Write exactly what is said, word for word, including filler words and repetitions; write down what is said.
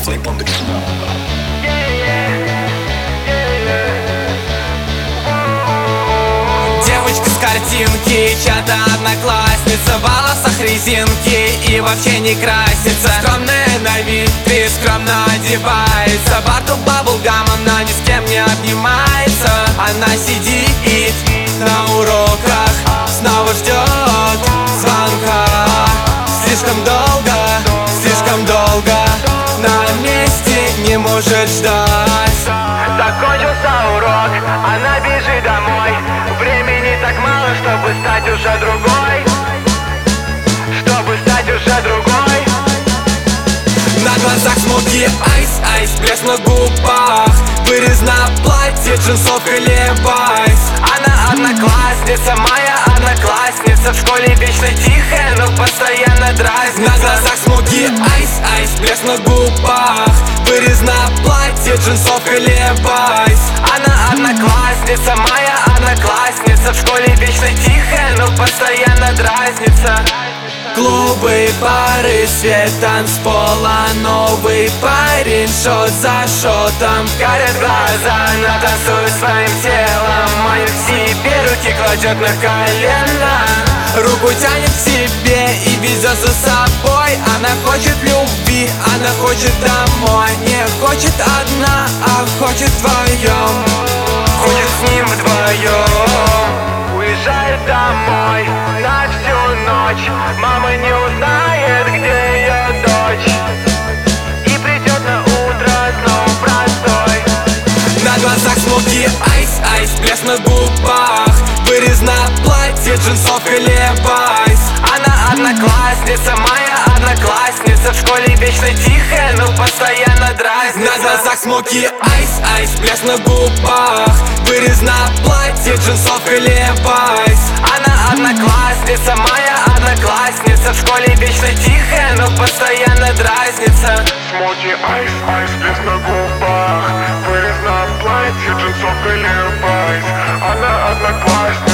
Flip on the Девочка с картинки, чья-то одноклассница, в волосах резинки и вообще не красится. Скромная на вид и скромно одевается. Барту баблгам, она ни с кем не обнимается. Она сидит на уроках, снова ждет звонка. Слишком долго, слишком долго на месте не может ждать. Закончился урок, она бежит домой. Времени так мало, чтобы стать уже другой. Чтобы стать уже другой. На глазах смоки, айс, айс, блеск на губах. Вырез на платье, джинсовка левайс. Она одноклассница, моя одноклассница. В школе вечно тихая, но постоянно дразнится. На глазах смоки, айс, айс, блеск на губах. Вырез на платье, джинсовка левайс. Она одноклассница, моя одноклассница. В школе вечно тихая, но постоянно дразнится. Клубы, бары, свет танцпола. Новый парень, шот за шотом. Горят глаза, она танцует своим телом. Манит к себе, руки кладет на колено. Руку тянет к себе и везет за собой. Она хочет любви, она хочет домой. Не хочет одна, а хочет вдвоем. Хочет с ним вдвоем. Уезжает домой на всю ночь. Мама не узнает, где ее дочь. И придет на утро снова простой. На глазах смоки, айс, айс, блеск на губах. Вырез на платье, джинсовка левайс. Она одноклассница, моя одноклассница. В школе вечно тихая, но постоянно дразнится. На глазах смоки, айс, айс, блеск на губах. Вырез на платье, джинсовка левайс. Она одноклассница, моя одноклассница. В школе вечно тихая, но постоянно дразнится. Смоки, айс, айс, блеск на губах. Вырез на платье, джинсовка левайс. Она одноклассница.